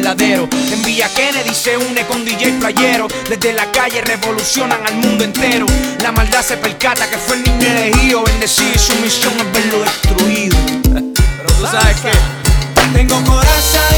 verdadero. En Villa Kennedy se une con DJ Playero. Desde la calle revolucionan al mundo entero. La maldad se percata que fue el niño elegido, bendecido, y su misión es verlo destruido. Pero tú sabes que tengo coraza